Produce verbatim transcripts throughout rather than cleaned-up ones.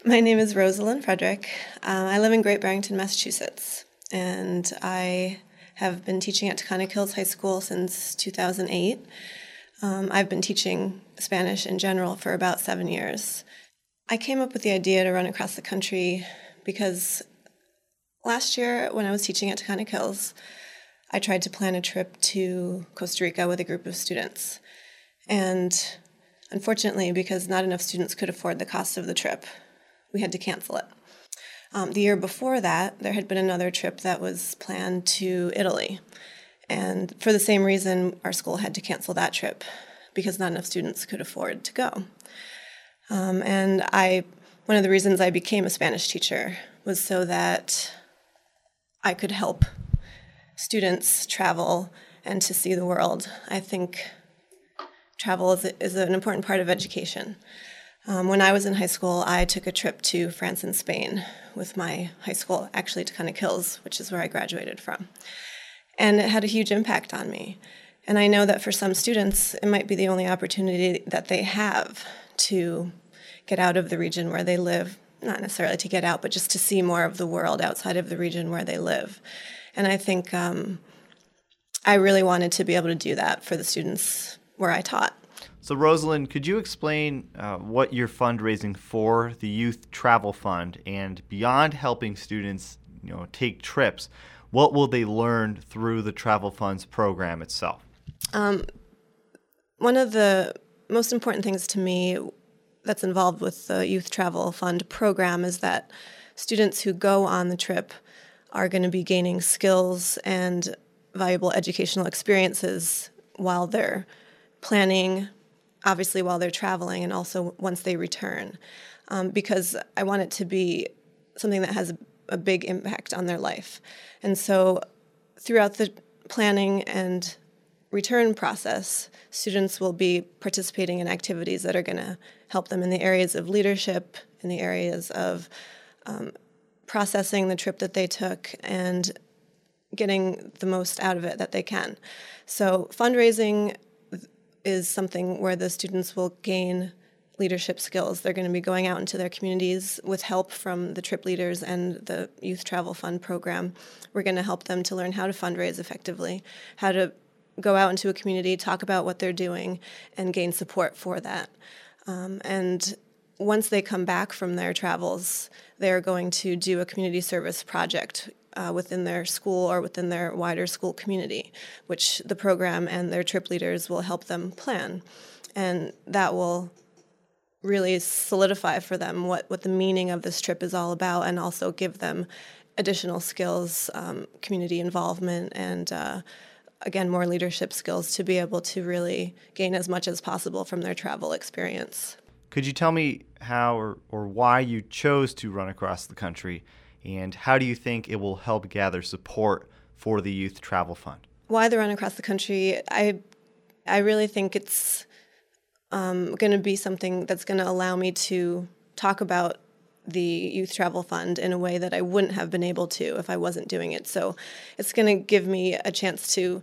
My name is Rosalind Frederick. Um, I live in Great Barrington, Massachusetts, and I have been teaching at Taconic Hills High School since two thousand eight. Um, I've been teaching Spanish in general for about seven years. I came up with the idea to run across the country because last year when I was teaching at Taconic Hills, I tried to plan a trip to Costa Rica with a group of students. And unfortunately, because not enough students could afford the cost of the trip, we had to cancel it. Um, the year before that, there had been another trip that was planned to Italy. And for the same reason, our school had to cancel that trip, because not enough students could afford to go. Um, and I, one of the reasons I became a Spanish teacher was so that I could help students travel and to see the world. I think travel is, is an important part of education. Um, when I was in high school, I took a trip to France and Spain with my high school, actually to Taconic Hills, which is where I graduated from. And it had a huge impact on me. And I know that for some students, it might be the only opportunity that they have to get out of the region where they live, not necessarily to get out, but just to see more of the world outside of the region where they live. And I think um, I really wanted to be able to do that for the students where I taught. So Rosalind, could you explain uh, what you're fundraising for the Youth Travel Fund, and beyond helping students, you know, take trips, what will they learn through the Travel Fund's program itself? Um, one of the most important things to me that's involved with the Youth Travel Fund program is that students who go on the trip are going to be gaining skills and valuable educational experiences while they're planning, obviously while they're traveling, and also once they return, um, because I want it to be something that has a big impact on their life. And so throughout the planning and return process, students will be participating in activities that are going to help them in the areas of leadership, in the areas of um, processing the trip that they took, and getting the most out of it that they can. So fundraising is something where the students will gain leadership skills. They're going to be going out into their communities with help from the trip leaders and the Youth Travel Fund program. We're going to help them to learn how to fundraise effectively, how to go out into a community, talk about what they're doing, and gain support for that. Um, and once they come back from their travels, they're going to do a community service project Uh, within their school or within their wider school community, which the program and their trip leaders will help them plan. And that will really solidify for them what, what the meaning of this trip is all about, and also give them additional skills, um, community involvement, and uh, again, more leadership skills to be able to really gain as much as possible from their travel experience. Could you tell me how or, or why you chose to run across the country? And how do you think it will help gather support for the Youth Travel Fund? Why the run across the country? I I really think it's um, going to be something that's going to allow me to talk about the Youth Travel Fund in a way that I wouldn't have been able to if I wasn't doing it. So it's going to give me a chance to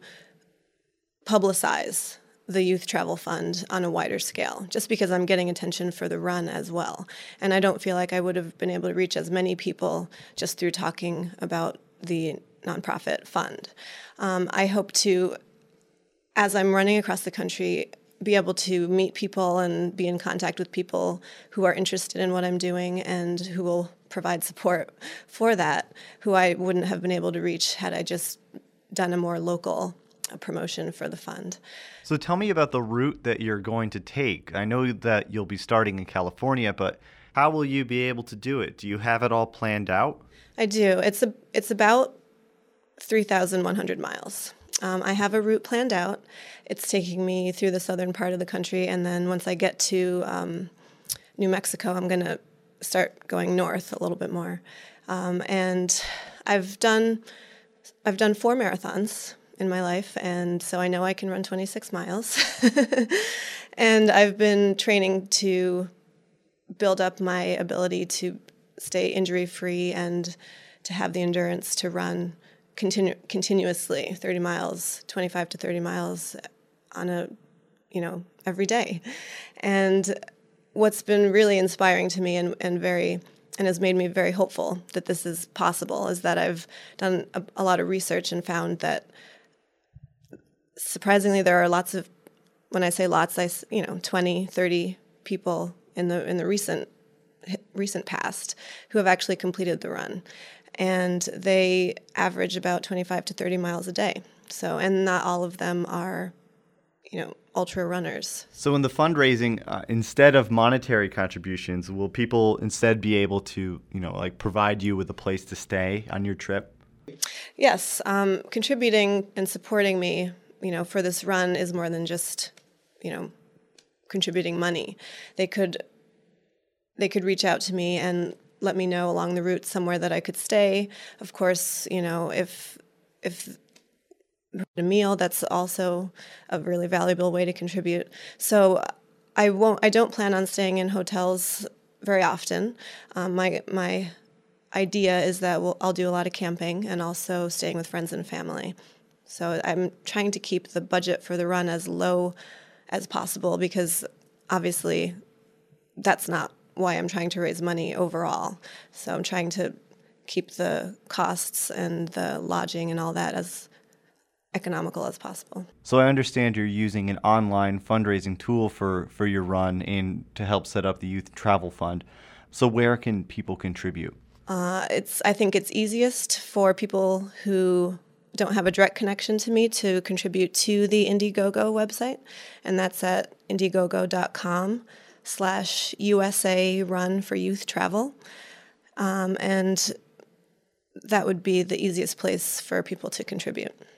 publicize the Youth Travel Fund on a wider scale, just because I'm getting attention for the run as well. And I don't feel like I would have been able to reach as many people just through talking about the nonprofit fund. Um, I hope to, as I'm running across the country, be able to meet people and be in contact with people who are interested in what I'm doing and who will provide support for that, who I wouldn't have been able to reach had I just done a more local promotion for the fund. So tell me about the route that you're going to take. I know that you'll be starting in California, but how will you be able to do it? Do you have it all planned out? I do. It's a it's about three thousand one hundred miles. Um, I have a route planned out. It's taking me through the southern part of the country, and then once I get to um, New Mexico, I'm going to start going north a little bit more. Um, and I've done I've done four marathons in my life, and so I know I can run twenty-six miles. And I've been training to build up my ability to stay injury-free and to have the endurance to run continu- continuously thirty miles, twenty-five to thirty miles on a, you know, every day. And what's been really inspiring to me and, and very and has made me very hopeful that this is possible is that I've done a, a lot of research and found that surprisingly there are lots of, when I say lots, I, you know, twenty, thirty people in the in the recent recent past who have actually completed the run. And they average about twenty-five to thirty miles a day. So, and not all of them are, you know, ultra runners. So in the fundraising, uh, instead of monetary contributions, will people instead be able to, you know, like provide you with a place to stay on your trip? Yes, um, contributing and supporting me, you know, for this run is more than just, you know, contributing money. They could, they could reach out to me and let me know along the route somewhere that I could stay. Of course, you know, if if a meal, that's also a really valuable way to contribute. So I won't. I don't plan on staying in hotels very often. Um, my my idea is that we'll, I'll do a lot of camping and also staying with friends and family. So I'm trying to keep the budget for the run as low as possible because obviously that's not why I'm trying to raise money overall. So I'm trying to keep the costs and the lodging and all that as economical as possible. So I understand you're using an online fundraising tool for, for your run and to help set up the Youth Travel Fund. So where can people contribute? Uh, it's I think it's easiest for people who don't have a direct connection to me to contribute to the Indiegogo website, and that's at indiegogo dot com slash U S A Run for Youth Travel. Um, and that would be the easiest place for people to contribute.